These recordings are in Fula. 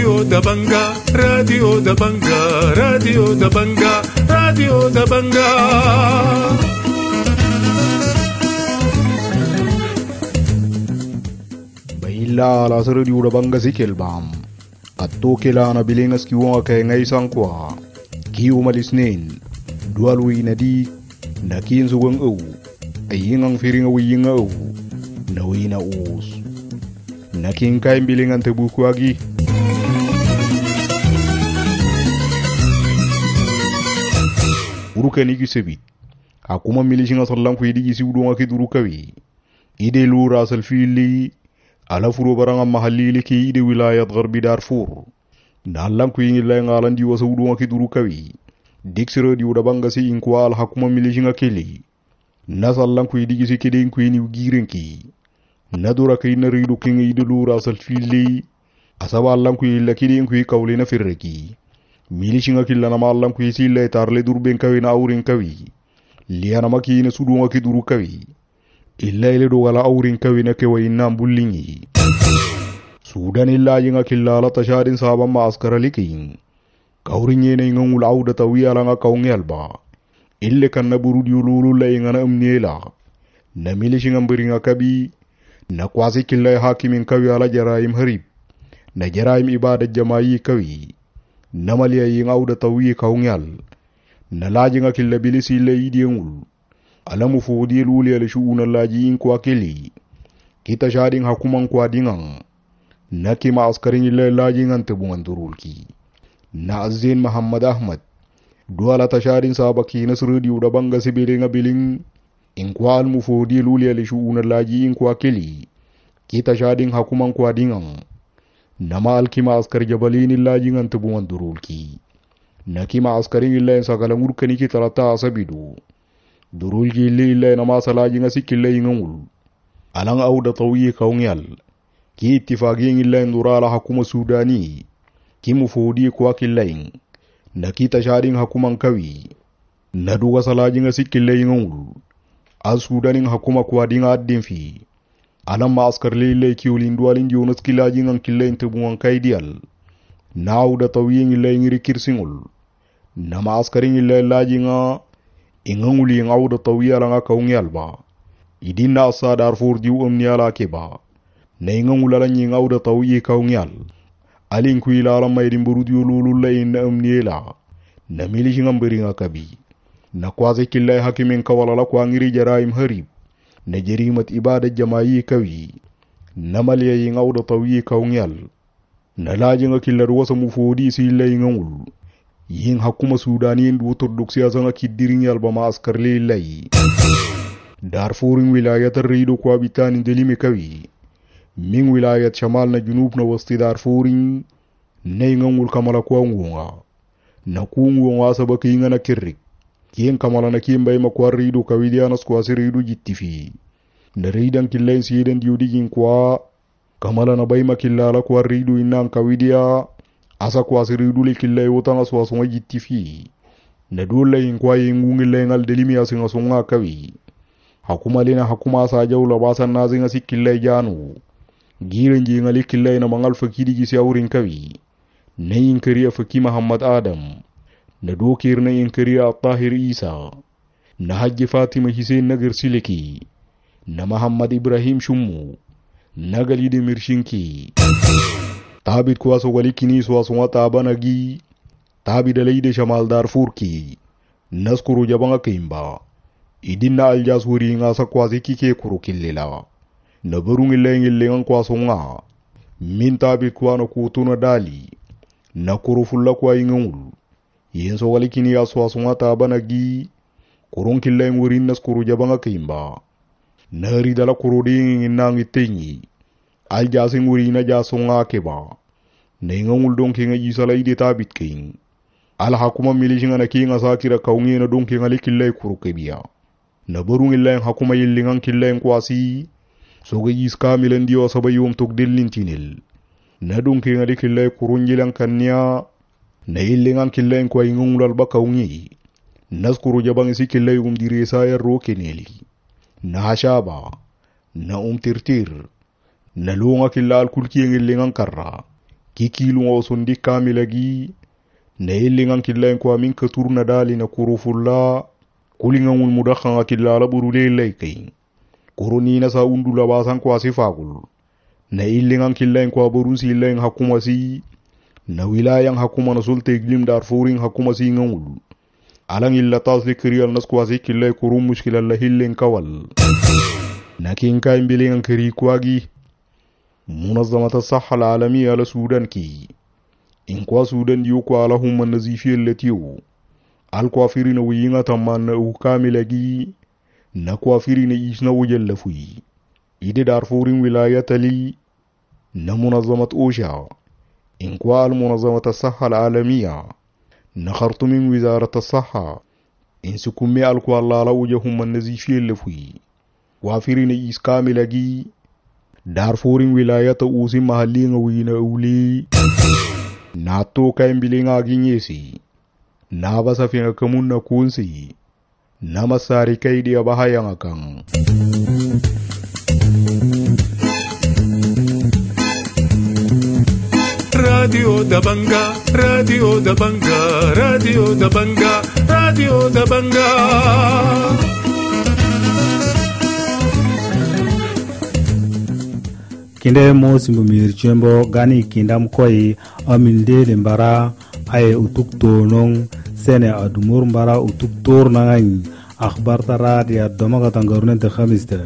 Radio da Banga, Radio da Banga, Radio da Banga, Radio da Banga. Baila la Radio da Banga sikelbam. Atto kelana bilingas kiwanga kay ngay sangkwa. Kiyo malisnin. Dualwi na di. Nakin suwang aw. Ayingang firing awing aw. Nawi na us. Nakin kay bilingan tebuku agi. Urukan iki sebit. Aku memilih sallang ku idi isi udung aki durukawi. Ide lura asal fili. Ala furo barang mahalli liki ide wilayat Gharbi Darfur. Nalang ku ingin lai ngalan di wasa udung aki durukawi. Diksiro di uda banga si inkwa al hakuma milih ngakeli. Nasallang ku idi isi kede ku ini ugirenki. Nadura kay naridu king ide lura asal fili. Asaba allang ku illa kede ku kawli na firreki. Milih ngakilla nama allang ku isi lai tarle durben kawi na aurin kawi. Liana maki ina sudung aki durukawi. Illa ile dogala aurin kawi na kewa inna mbullingi. Sudan illa jinga killala tashadin saban ma askara liking. Kaurin yena ingangul auda tawiala nga kaungi alba. Ille kan na burudi ululu la ingana umniela. Na milishi ngambiri nga kabi. Na kwasi killa hakimin kawi ala jaraim harib. Na jaraim ibadat jamayi kawi. Na malia yinga auda tawi kaungi al. Na laji nga killa bilisi illa idi ngul. Alamu fudi luli ala shuuna laji inkwa keli. Kita shading hakuman kwa dingang. Nakima askarin illa laji ngante bungan turulki. Na azin Muhammad Ahmad. Duala tashading sabaki nasrudi uda banga sibiling abiling. Inkwa almu fudi luli ala shuuna laji inkwa keli. Kita shading hakuman kwa dingang. Nama alkima askar jabalini laji ngante bungan turulki. Nakima askarin illa sagalamur kaniki talata asabidu. Durul gili illa nama salaji nga sikilla ingangul. Alang auda tawiye kaungyal. Ki ittifagin illa ndurala hakuma Sudani. Ki mufudi kwa killaing. Na kita shading hakuman kawi. Naduga salaji nga sikilla ingangul. Al Sudaning hakuma kwa dinga addin fi. Alang maaskar illa kiulindualin dionas kilaji ngang killa intibuang kaidiyal. Na auda tawiye illa ingiri kirsingul. Na maaskarin illa laji nga inganguli ngawda tawiya nga kaungi alba. Idinna asa Darfur diu umniala keba. Na ingangula lanyi ngawda tawiya kaungi al. Alin ku ilala maydin burudiyo lulula inna umniela. Na milishi ngambiri nga kabi. Na kwaze killay hakimin kawalala kwa ngiri jaraim harib. Na jerimat ibadat jamayi kawi. Na maliya yi ngawda tawiya kaungi al. Na laji nga killar wasa mufodi si illa ingangul. Yin hakuma Sudaniin duutur duksiyasa nga kiddirin yalba ma askarle illai. Darfurin wilayatar rido kwa bitanin delime kawi. Min wilayat shamal na junub na wasti Darfurin. Na ingangul kamala kwa ngunga. Na kungunga sabaki inga na kirrik. Kien kamala na kiembay makwar rido kawi dianas kwa si rido jittifi. Na ridan killain siyeden diudigin kwa. Kamala na bay makillala kwa rido inang kawi dia. Asa kwa siridule killa yotanga swasonga jittifi. Na dole inkwa yengungi lengal delimi asinga songa kawi. Hakuma lena hakuma asa jawla basan nazinga si killa janu. Giren jengali killa na mangal fakidi gisi aurin kawi. Na inkariya faki Muhammad Adam. Na dokir na inkariya Tahir Isa. Na Hajji Fatima Hussein nagar siliki. Na Muhammad Ibrahim Shummu. Nagalide mirshinki. Tabit kwa so walikini so aswa tabanagi. Tabi dalaide shamal Darfur ki. Naskuru jabanga kimba. Idinna aljas wuri nga sa kwa zikike kuru killela. Nabarung ilengan kwa so nga. Min tabit kwa no kutuna dali. Nakuru fulla kwa ingangul. Yen so walikini aswa aswa tabanagi. Kurung kileng wuri naskuru jabanga kimba. Nari dala kuru ding inang itengi. Aljasin wuri na jasonga keba. Na ingangul donki nga jisala ide tabit king. Al hakuma milishinga na kinga sakira kaungi na donki nga likillay kuru kebiya. Na barung ilang hakuma yilingang killang kwasi. Soga jis kamilan diyo sabay yung tugdilin tinil. Na donki nga likillay kurun jilang kanya. Na yilingang killang kwa ingangul alba kaungi. Naskuru jabang isi killay dirisa ya ro keneli. Na hashaba. Na tirtir. Na lunga killa al kulki ng ilingang karra. kikilu ngosondi kamilagi na ilingan kilain kwa min katurna dali na kurufulla kulingan mudakhan akilla burule laikai kuruni na sa undula basan kwa sifagul na ilingan kilain kwa burusi ilain hakumasi na wilayan hakuma na sulte glim Darfurin hakumasi ngul alang illa tasli kriyal nas kwa sikilai kurum mushkilal la hillen kawal nakin kain bilingan kiri kwagi منظمة الصحة العالمية لسودان كي إنكوا سودان يوكوا لهم النزيفية التيو الكوافرين ويينا تمان أو كاملة نكوافرين إيشنا وجلفوي إيدي دارفورين ولاية لي نمنظمة أوشا إنكوا المنظمة الصحة العالمية نخرط من وزارة الصحة إنسكمي الكوا الله لوجهم النزيفية اللفوي وافرين إيش كاملة Darfurin wilayata usi mahalinga wina uli nato kaimbilinga ginyesi nabasa finga kamunna kunsi namasari kaidi abahayanga kang Radio Dabanga, Radio Dabanga, Radio Dabanga, Radio Dabanga. Kinde mo simbo mirchembo gani kindam koi aminde lembara ay utuk tonong sene adumur mbara utuk tor nangan akhbar tara dia domaga tangarune de khamiste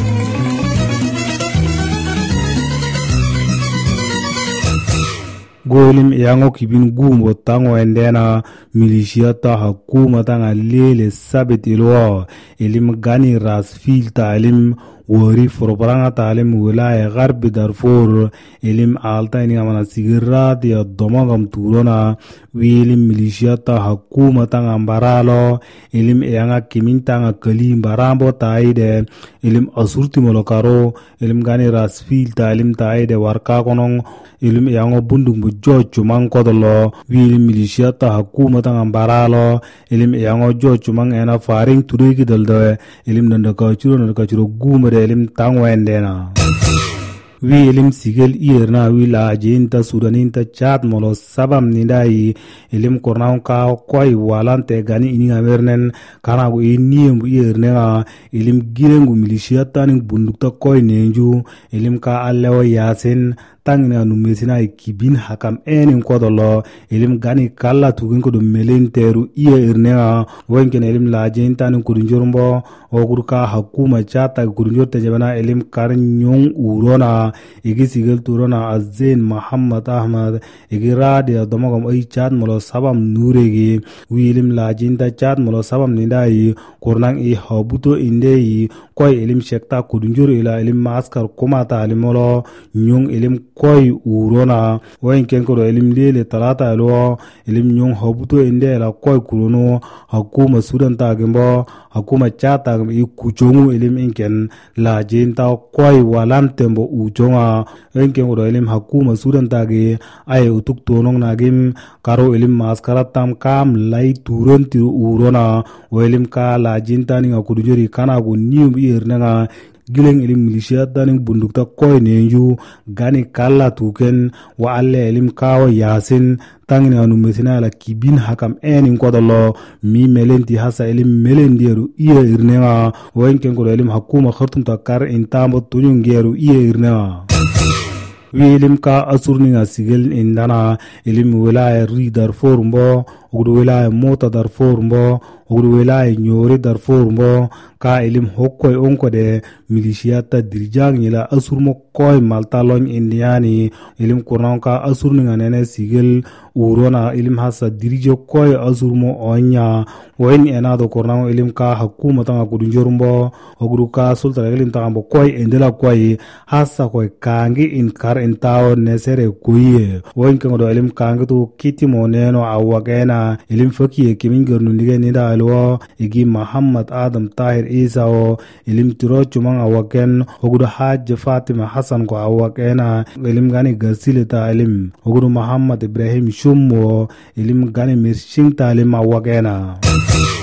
golim yango kibin gumbo tango endena militia ta hakuma tanga lele sabit ilwa elim gani ras filta elim wari forbaranga talim wilaya garbi Darfur elim alta ini amana sigirat ya domagam turona wilim militia ta hakuma tanga baralo elim yanga kimintanga kalim barambo taide elim asurti molokaro elim gani ras filta elim taide warka konong elim yango bundung jochu mang kodolo wilim militia ta hakuma tanga baralo elim yango jochu mang ena faring turiki daldo elim nanda kachuro gumere elim tangwendena wi elim sigel irna wila jinta sudaninta chat molo sabam nindai elim kornaun ka koi walante gani ini amernen kana go iniem irnega elim girengu militia taning bundukta koi nenju elim ka allewa yasin tangina numesina kibin hakam enin kodolo elim gani kala tugin ko dum melenteru iya irnega wonken elim la jintanin kudunjormbo ogurka hakuma chata kudunjorte jabana elim karnyong urona igi sigel turona azen Muhammad Ahmad igi radia domagam ay chat molo sabam nuregi wilim la jinta chat molo sabam nindai kornang i habuto indei koy elim shekta kudunjor ila elim maskar komata alimolo nyong elim koy urona wenken ko elim lele talata alo elim nyong habuto inde la koy kurono hakuma sudan tagembo hakuma chata i kuchongu elim inken la jinta koy walantembo ujonga wenken ko elim hakuma sudan tage ay utuk tonong nagim karo elim maskaratam kam lay turon ti urona welim ka la jinta ni akudujori kana go nium irnanga gileng elim militia daning bundukta koy nenju gani kala tuken wa alle elim kawa yasin tangni anu mesina la kibin hakam enin kodolo mi melenti hasa elim melendiru iya irnanga wenken ko elim hakuma khartum takar intambo tunyungeru iya irnanga wilim ka asurninga sigel indana elim wilaya ri Darfur mbo ugudu wilaya mota Darfur mbo ugudu wilaya nyori Darfur mbo ka elim hokkoy onko de militiata dirjang nila asurmo koy maltalon indiani elim kurnan ka asurninga nene sigel urona elim hasa dirjo koy asurmo onya wen enado kurnan elim ka hakuma tanga kudunjormbo ugudu ka sulta elim tanga koy endela koy hasa koy kangi in kar entao nesere kuye wen kango elim kangi tu kiti moneno awagena elim fakiye kimingar nundige nida alwa igi Muhammad Adam Tahir Isa o elim tiro chumang awaken ogudu Hajj Fatima Hassan ko awakena elim gani gasile ta elim ogudu Muhammad Ibrahim Shummo elim gani mirshing ta elim awakena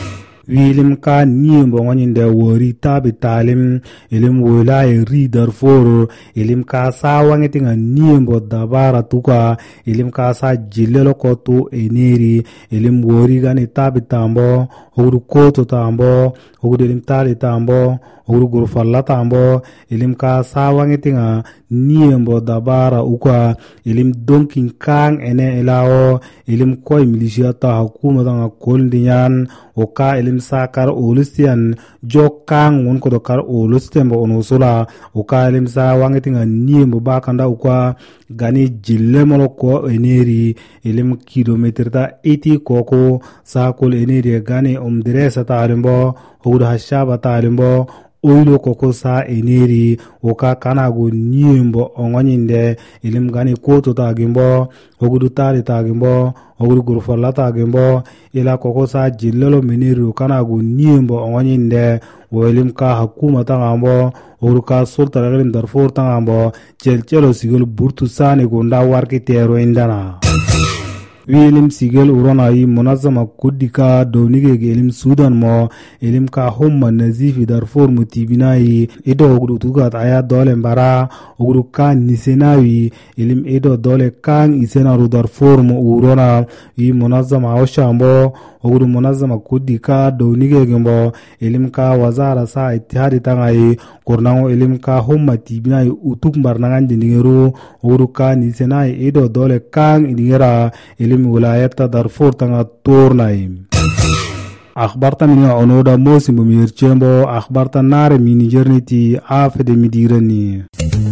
wilim ka niembo ngonyinde wori tabi talim ilim wilaya ri Darfur ilim ka sa wangetinga niembo dabara tuka ilim ka sa jilelo kotu eneri ilim wori gani tabi tambo oguru koto tambo oguru ilim tali tambo oguru gurfalla tambo ilim ka sa wangetinga niembo dabara uka ilim donkin kang ene elao ilim koy milisia ta hukuma tanga koldinyan oka ilim sakar olustian jokang won ko dokar olustembo onusula oka ilim sa wangetinga niembo bakanda uka gani jillemolo ko eneri ilim kilometer ta 80 koko sa kol eneri gani umdiresa talimbo oguru hashaba talimbo oilo koko sa eneri oka kanago niembo ongonyinde ilim gani koto tagimbo ogudu tali tagimbo ogudu gurufalla tagimbo ila koko sa jillelo meneri kanago niembo ongonyinde o ilim ka hakuma tangambo ogudu ka sulta ilim Darfur tangambo chelchelo sigel burtu sani gonda warki tero indana wilim sigel urona yi munazama kudika donige gelim Sudan mo ilim ka humma nazifi Darfur mutibinayi ido ogudu tugat aya dole mbara ogudu ka nisenawi ilim ido dole kang isena ru Darfur mo urona yi munazama oshambo ogudu munazama kudika donige gembo ilim ka wazara sa ittihadi tangayi kornango ilim ka humma tibinayi utuk mbarnangan dingeru ogudu ka nisenayi ido dole kang idingera ilim wilayata Darfur tanga tornaim akhbarta minya onoda mosi mumir chembo akhbarta nare mini jerniti afede midirani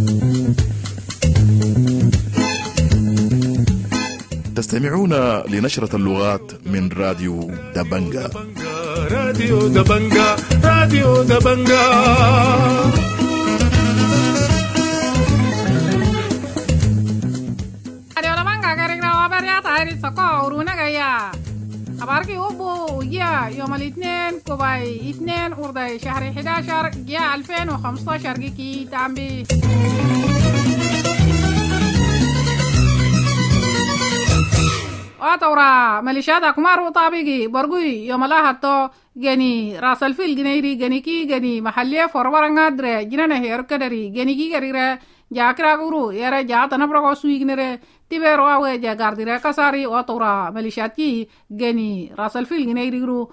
تستمعون لنشرة اللغات من راديو دبنجا راديو دبنجا راديو دبنجا أباركي أبو يا يوم الاثنين كوباي 2 أرداي شهر 11 جاء 2015 كي تعمبي وطورا مليشيات أكمار طابقي برغوي يوم الله هاتو جاني راس الفيل جنيري جاني كي جاني محلية فوربارنغا دري جنانا هير كدري جاني كي غريرا جاكرا غورو يرا جاتنا برغو سويغنري تبيرو أوه جا غارديرا كساري وطورا مليشيات كي جاني راس الفيل جنيري غرو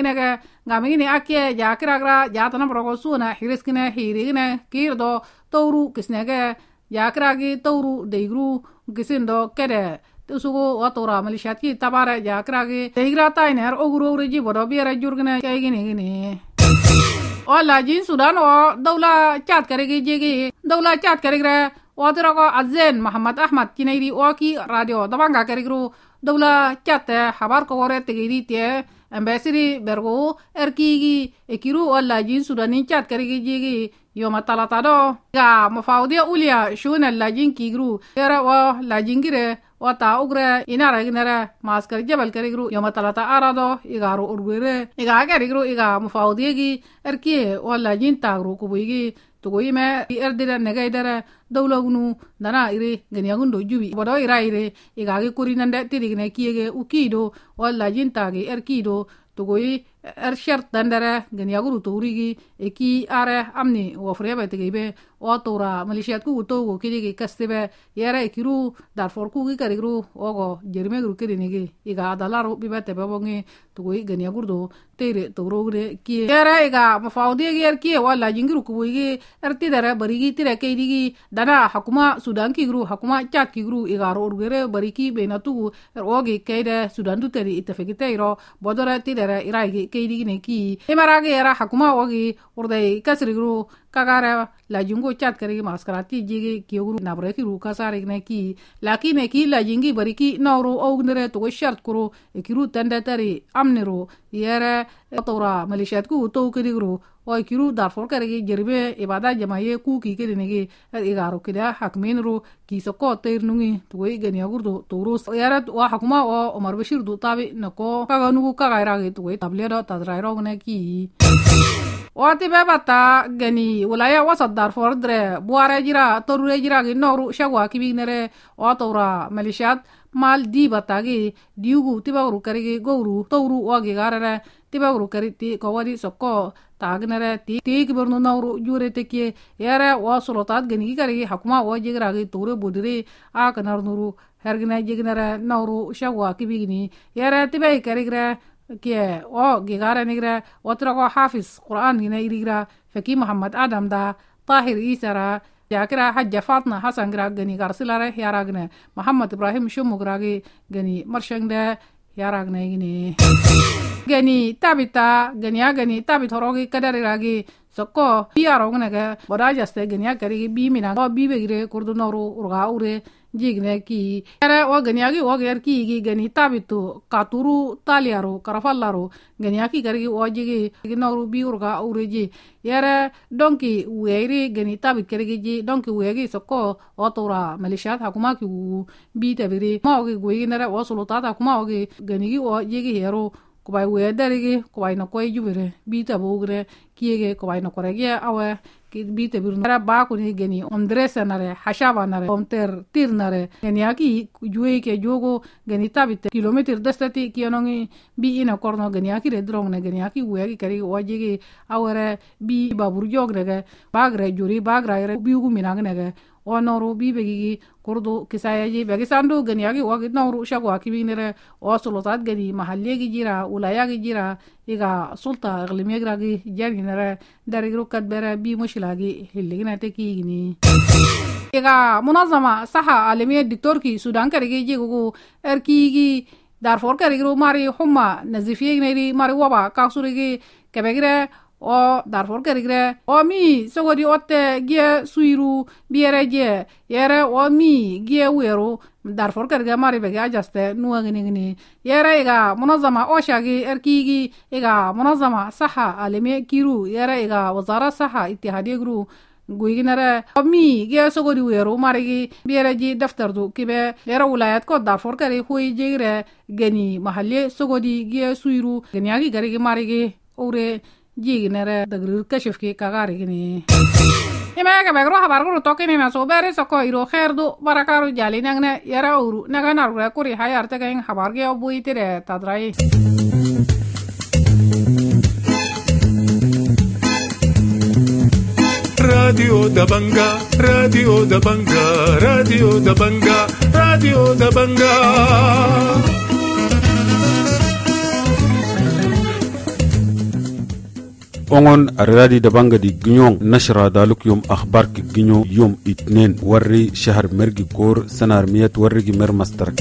غاميغني أكي جاكرا غرا جاتنا برغو سونا حيرسكنا حيريغنا كيردو تورو كسنغا جاكرا غي تورو ديغرو كسندو كده sugo watora malishat ki tabara jakra ge tegra tainer oguro reji bodo biera jurgna kay gini wala jin Sudan o dawla chat karege jege dawla chat karegre watira ko Azen Muhammad Ahmad kinairi waki radio dabanga karegru dawla chat habar ko wore tegiri te ambassador bergo erkigi ekiru wala jin Sudan chat karege jege يوم الثلاثاء ga mafaudia ulia shuna lajin kigru era wa lajin gire wata ugre inara ginara maskar jabal karigru yom الثلاثاء arado igaru urgure iga karigru iga mafaudia gi erkie wa lajin tagru kubuigi tugoime erdira negaidara dawlagunu dana ire ganiagundo jubi bodo ira ire iga gi kurinande tirigne kiege ukido wa lajin tagi erkido tugoi ershart dandara ganiaguru turigi eki are amni wofreba tegebe otora malishiyat ku togo kidigi kastebe yara ekiru Darfur ku gi karigru ogo jerme gru kedinigi iga dalaro bibete babongi tugoi ganiagurdo tere torogre ki yara iga mafaudi ger ki wala jingiru ku gi ertidara barigi tire kedigi dana hakuma Sudan ki gru hakuma chat ki gru iga rogere bariki benatu ogi kede Sudan du teri itafekiteiro bodora tidara iragi kedi ki imarage era hakuma ogi urde kasrigru kagara la jungo chat kare maskarati jige kiogru nabreki ru kasare ne ki lakine ki la jingi bariki nawro ognere to shart kuro ekiru tandatari amnero yere tora malishat ku to kirigru o ekiru Darfur kare jerbe ibada jamaye ku ki kedinege igaro kida hakmenru ki soko ternungi to igani agurdo torus yara wa hakuma o Omar Bashir du tabi nako kaganugu kagairage to tablero tadrairo ne ki wati bebata gani wilaya wasat Darfur dre buare jira torure jira gi noru shagwa kibignere otora malishat mal di batagi diugu tibagru karigi gowru tawru wagi garare tibagru kariti kawadi sokko tagnare ti kibernu nawru jure tekie yara wasolotat gani karigi hakuma wajigragi tore budiri akanar nuru hergina jignare nawru shagwa kibigini yara tibai karigra kie o gigara nigra watrago hafiz Qur'an gina irigra faki Muhammad Adam da Tahir Isara yakira Hajja Fatna Hasan gra gani garsilare yaragne Muhammad Ibrahim Shumugragi gani marshangde yaragne gini gani tabita gani tabit horogi kadarigi sokko biarogne ga bodajaste gani akari bimina o bibegire kurdu noru urga ure jigne ki ara o ganiagi o ger ki gani tabitu katuru taliaru karafallaru ganiaki garigi o jigi noru biurga ureji yara donki weiri gani tabit kerigi ji donki wegi sokko otora malishat hakuma ki bi tabiri ma o gi nara o sulutata kuma o ganigi o jigi hero kubai wedarigi kubai no koy jubere bi tabugre kiege kubai no korege awe bite birnara ba ko ni geni ondresa nare hashaba nare omter tir nare geni aki juwe ke jogo geni tabite kilometer dastati kionongi bi ina korno geni aki re drong ne geni aki we kari wajigi aware bi babur jogrege bagre juri bagra re bi ugu minangne ge onoru bi begi kurdu kisayaji begi sandu geni aki wagi noru shagwa kibinere o sulutat geni mahalle gi jira ulaya gi jira iga sulta iqlimiya gragi jarginere darigru kadbere bi mushilagi hilligina tekigini iga munazama saha alamiya diktor ki sudan karigi jigugu erkigi darfor karigru mari humma nazifiyegneri mari waba kasurigi kebegre o darfor karigre o mi sogodi otte gie suiru biere je yere o mi gie weru darfor karige mari bege ajaste nuwagini yere iga munazama oshagi erkigi iga munazama saha alamiya kiru yere iga wazara saha ittihadiya gru guiginare mi ge sogodi weru marigi bieraji daftardu kibe era wilayat ko darfor kari huyi jegre geni mahalle sogodi ge suiru geni agi garigi marigi ore jiginare dagrir kashifki kagari gini imega begro habar guru tokini na sobere soko iro khairdu barakaru jali nagne yara uru naganar kuri hayar tegen habar ge obuitire tadrai Radio Dabanga, Radio Dabanga, Radio Dabanga, Radio Dabanga. ongon aradi dabanga di ginyon nashra daluk yom akhbar ki ginyo yom itnen warri shahar mergi kor sanar miyat warri gi mer master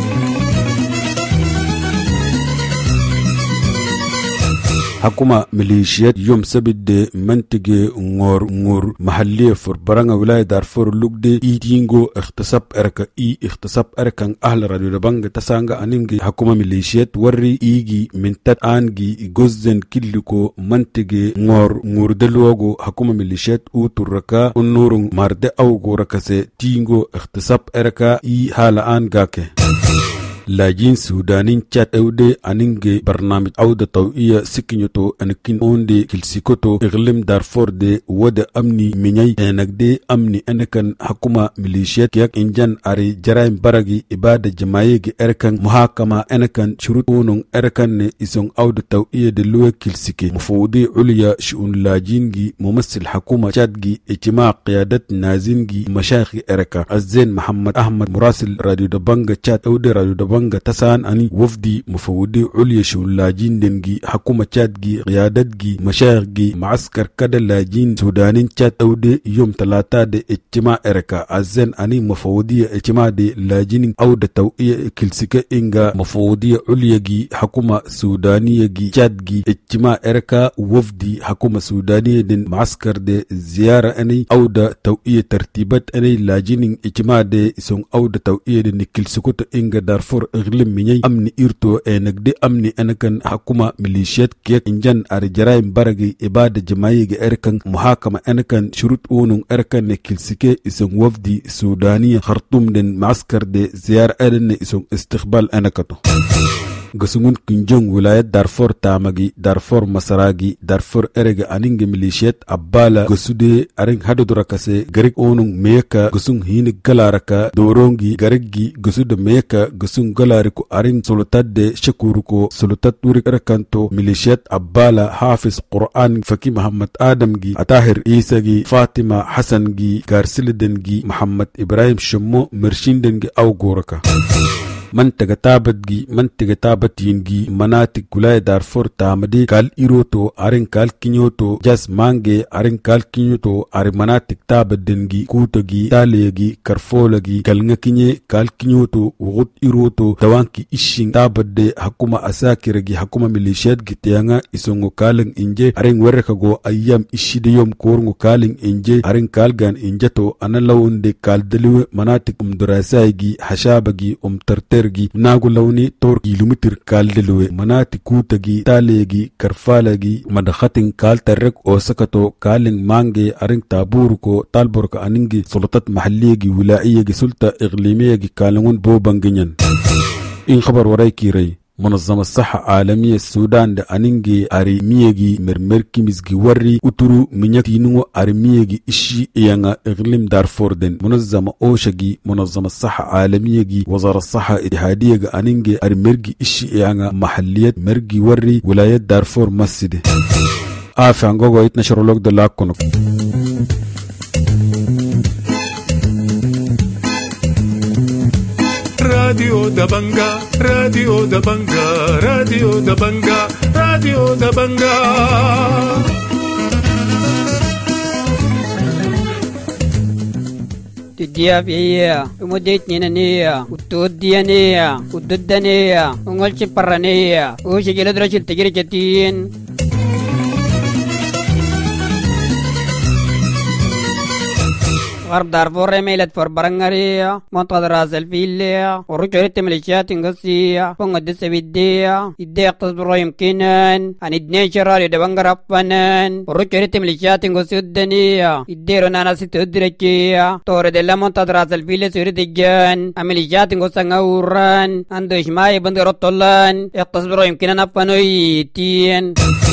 حكومة ميليشيات يوم سبت دي منتجي نور محلية فور برانغا ولاية دارفور لوك دي ايتينغو اختصاب اركان اهل راديو دبانغ تسانغا انينغي حكومة ميليشيات وري ايجي من تات انغي غوزن كيلوكو منتجي نور دلوغو حكومة ميليشيات او تركا النور مارد اوغو ركاسي تينغو اختصاب اركا اي حالا انغاكي لاجين سودانين تشات اودي انينغي برنامج عودة طوئية سكنيوتو انكين اوندي كيلسيكوتو اغلم دارفور دي ود امني منيي انك دي امني انكن حكومة ميليشيات كياك انجان اري جرايم براغي ابادة جمايجي اركن محاكمة انكن شروط اونون اركن اسون عودة طوئية دي لوه كيلسيكي مفوضي عليا شؤون لاجينجي ممثل حكومة تشاتجي اجتماع قيادة نازينجي مشايخي اركا الزين محمد احمد مراسل راديو دبانغ تشات اودي راديو دبانغ تسان اني وفدي مفوضي عليا شؤون لاجين دنجي حكومة تشاتجي قيادتجي مشايخجي معسكر كده لاجين سودانين تشات اودي يوم 3 دي اجتماع اركا الزين اني مفوضي اجتماع دي لاجين عودة توئية كيلسيكا انغا مفوضي عليا جي حكومة سودانية جي تشاتجي اجتماع اركا وفدي حكومة سودانية دين معسكر دي زيارة اني عودة توئية ترتيبات اني لاجين اجتماع دي اسون عودة توئية دين كيلسيكوتا انغا دارفور اغلم مني امني ايرتو انك دي امني انكن حكومة ميليشيات كيك انجان اري جرايم برغي ابادة جمايجي اركن محاكمة انكن شروط اونون اركن كيلسيكي اسون وفدي سودانية خرطوم دين معسكر دي زيارة ارن اسون استقبال انكتو gusungun kunjung wilayat Darfur tamagi Darfur masaragi Darfur erega aninge milishiyat abbala gusude aring hadudurakase garik onung meka gusung hini galaraka dorongi garigi gusude meka gusung galariku aring sulutadde shakuruko sulutat urik erakanto milishiyat abbala hafiz Qur'an faki Muhammad Adam gi Atahir Isa gi Fatima Hassan gi Garsiliden gi Muhammad Ibrahim Shummo Mirshinden gi awgoraka mantaga tabat yingi manatik gulay Darfur tamadi kal iroto arin kal kinyoto jas mange arin kal kinyoto ari manatik tabat dengi kutogi talegi karfolagi kalnga kinye kal kinyoto ugut iroto tawanki ishin tabat de hakuma asakiragi hakuma milishiyat gitiyanga isongo kaling inje arin werekago ayyam ishide yom korngo kaling inje arin kalgan injato analawunde kal deliwe manatik umdurasaygi hashabagi umtarter nagu lawni tor kilometer kaldeluwe manati kutagi talegi karfalagi madakhatin kal tarek osakato kaling mange aring taburuko talborka aningi sultat mahalliyagi wilaiyagi sulta iqlimiyagi kalangun bobanginyan in khabar warayki ray منظمة الصحة العالمية السودان دا أنينجي أريميجي مرمركي مزجي وري أترو منيتينو أريميجي إشي إيانا إغليم دارفور دين منظمة أوشاجي منظمة الصحة العالمية وزارة الصحة الاتحادية أنينجي أريميجي إشي إيانا محليات مرجي وري ولايات دارفور مسجد عنقوغو يتنشر لوك دلاكونك راديو دبنجا راديو دبنجا راديو دبنجا راديو دبنجا تديا فيا ومديتني نيا وتوديانيا وتدنيا ونقولش برانيا وش جلد رجل تجري جتين غرب دارفور ميلت فور برنغريا منطقة راس الفيليا ورجعت ميليشيات انقصية فنقد السبيدية يدي اقتصبرو يمكنن ان ادنين شراري دبنغر افنن ورجعت ميليشيات انقصي الدنيا يديرو نانا ستو درجية تورد اللي منطقة راس الفيليا سورد الجان ميليشيات انقصي نغوران اندوش ماي بندر الطلان اقتصبرو يمكنن افنو يتين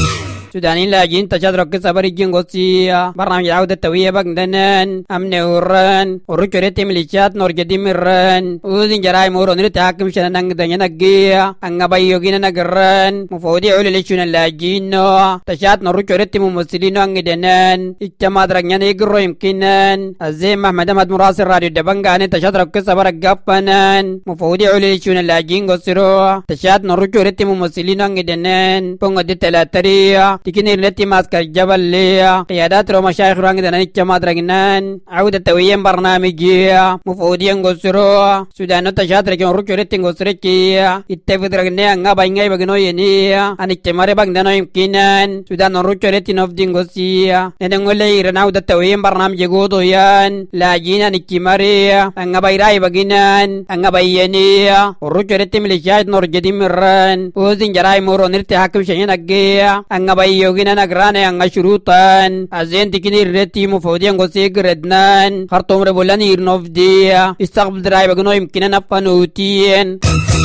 سوداني لاجين تشادرك صبر الجنغوسية برنامج عودة توية بغدنان أمن وران ورجعت ميليشيات نورجدي مران وزين جراي مورون رتاكم شنا نغدنيا نغيا انغبايوغينا نغران مفودي علي لشنا لاجينو تشات نورجعت ممثلين انغدنان اجتماع درغنيا نيغرو يمكنن الزين محمد مراسل راديو دبنغاني تشادرك صبر غفنان مفودي علي لشنا لاجين غسرو تشات نورجعت ممثلين انغدنان بونغدي تلاتريا تكيني التي ماسكر جبل ليا قيادات رو مشايخ رانج دنا اجتماع درغنان عودة تويين برنامجية مفوديين غسرو سودانو تشاتر كون روكو ريتين غسركيا اتفق درغنيا غابا ينغي بغنو ينيا ان اجتماع بغدانو يمكنن سودانو روكو ريتين اوف دينغوسيا ندنغولي رناودة تويين برنامج غودو يان لاجينا نجتماعيا غابا يراي بغنان غابا ينيا روكو ريتين مليشيات نور جدي مران وزين جراي مورو نرتي حاكم شيئا نغيا غابا يوغينا نغراني انغا شروطان ازين تكيني ريتي مفوديان غوسيق ردنان خرطوم ربولاني يرنوف ديا استقبل دراي بغنو يمكننا نفانوتين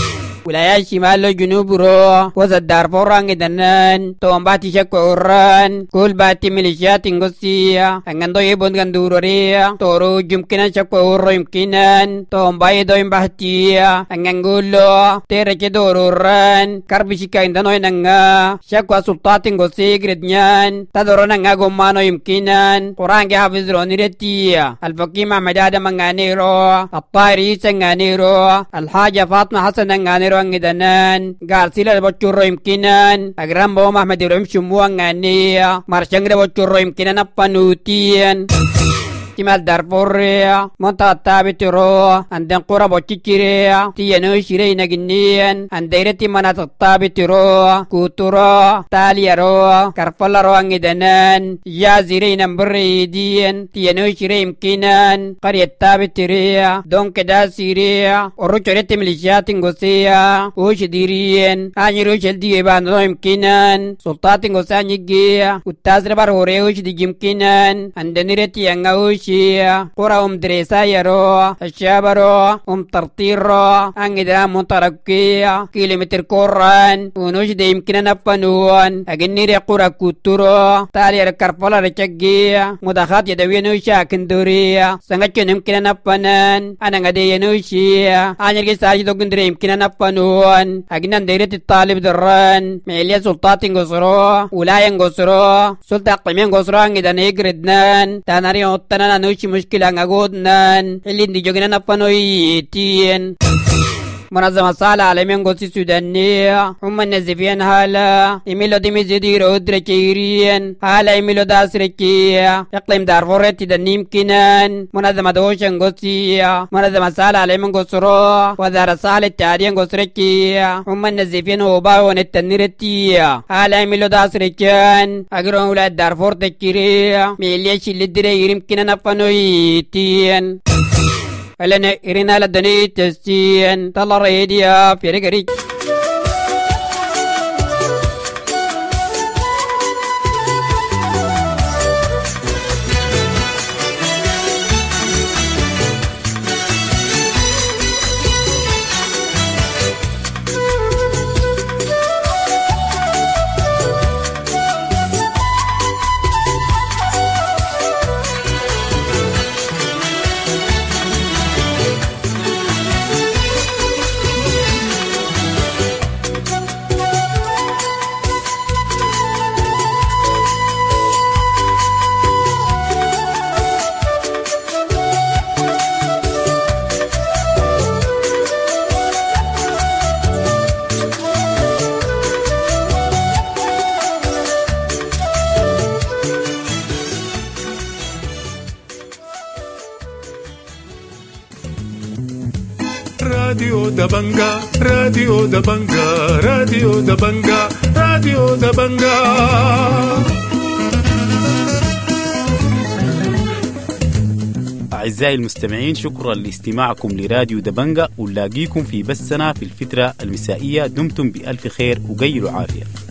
ولايات شمال الجنوب رو وزد دارفور رانج دنان توم باتي شكو وران كل باتي ميليشيات انغسيا انغندو يبون غندوروريا تورو جمكنا شكو ورو يمكنن توم باي دويم باتيا انغنغولو تيرك دوروران كاربشيكا اندانو ينغا شكو سلطات انغسي غردنان تدورو نغا غمانو يمكنن قرانج حافظ روني رتيا الفقي محمد آدم انغانيرو الطايري سنغانيرو الحاجة فاطمة حسن انغانيرو angidanan garsila bocurro imkinan agram bawa Muhammad Ibrahim Shumwa ngania marsyangre bocurro imkinan apanutian timal Darfuria monta tabitiro andan qura bociciria tiyano shirei naginian andaire timana tabitiro kuturo taliaro karfalaro angidanan yazire nambridian tiyano shirei imkinan qariyat tabitiria donke dasiria oruchorete milishatin gosia ushdirien anyiru sheldi ebando imkinan sultatin gosanyigia utazre bar hore ushdi imkinan andanire tiyanga ينوشي قرى دريسا يرو الشابرو ترطيرو انجدا متركي كيلومتر كوران ونوش دي يمكن نفنون اجنيري قرى كتورو تالي الكرفولا رجاجي مداخات يدوينو شاكندوري سنجد يمكن نفنن انا غدي ينوشي انيرجي ساجي دوغندري يمكن نفنون اجنان ديرت الطالب دران ميليا سلطاتي غسرو ولاية غسرو سلطة قيمين غسرو انجدا نيجردنان تاناري اوتنا نوشي مشكلة نغودنان اللي دي جوغنا نفنويتين منظمة صالة عالمين قوسي سودانية هم النزفين هالا إميلو دي مزيدي رود ركيرين هالا إميلو داس ركية إقليم دارفور تدنيم كنان منظمة دوشن قوسي منظمة صالة عالمين قوسرو وزارة صالة تارين قوس ركية هم النزفين وباون التنيرتية هالا إميلو داس ركيان أقرون ولاد دارفور تكيرية ميليش اللي دري يرم كنان أفنويتين لنا إرنا لدني تسين طلع ريديا في رجري راديو دبنجا راديو دبنجا راديو دبنجا راديو دبنجا. أعزائي المستمعين، شكرا لاستماعكم لراديو دبنجا، ونلاقيكم في بثنا في الفترة المسائية. دمتم بألف خير وقيلوا عافية.